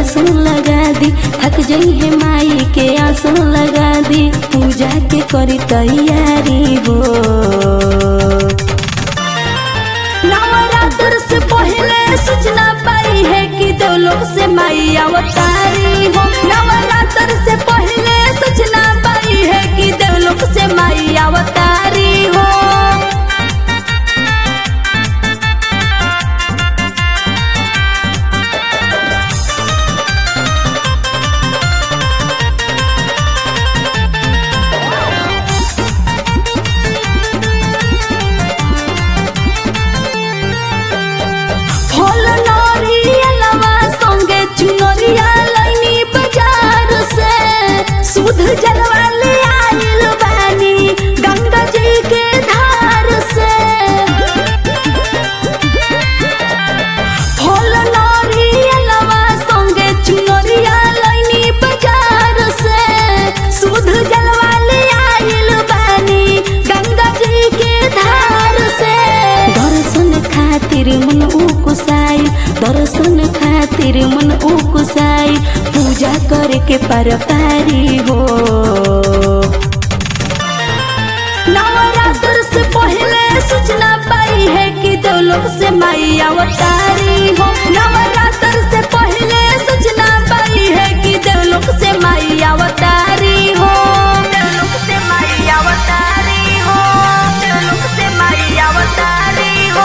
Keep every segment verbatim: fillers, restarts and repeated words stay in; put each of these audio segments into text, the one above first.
आसन लगा दी, थक जई है माई के आसन लगा दी, पूजा के करी तैयारी हो। नवरात्र से पहले सूचना पाई है कि देवलोक से माई अवतारी हो। नवरात्र से पहले सूचना पाई है कि देवलोक से माई अवतारी हो। सुध जलवाले आइल बानी गंगा जी के धार से, फल नारियलवा संगे चुनरिया लैनी बाजार से। सुध जलवाले आइल बानी गंगा जी के धार से। दर्शन खातिर मन उकुसाई, दर्शन खातिर मन उकुसाई, पूजा करे के परपारी हो। नवरात्र से पहले सूचना पाई है कि देवलोक से माई अवतारी हो। नवरात्र से पहले सूचना पाई है कि देवलोक से माई अवतारी हो। देवलोक से माई अवतारी हो। देवलोक से माई अवतारी हो।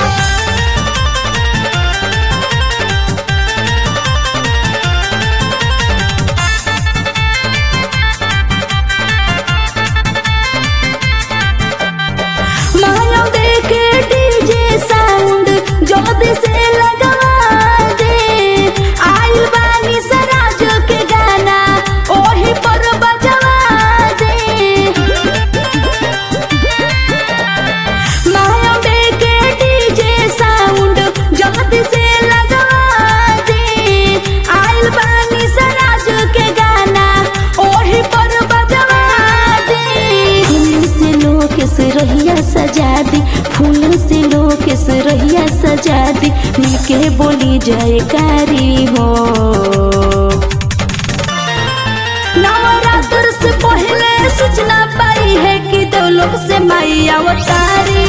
जोदी से लगवा दे, आइल बानी सराज के गाना ओही पर बजवा दे। माया के डीजे साउंड जोदी से लगवा दे, आइल बानी सराज के गाना ओही पर बजवा दे। फूल से लोग से रहिया सजा दी, फूल से लोग से रहिया सजा दी, मिलके बोली जयकारी हो। नवरात्र से पहले सूचना पाई है कि देवलोक से माई अवतारी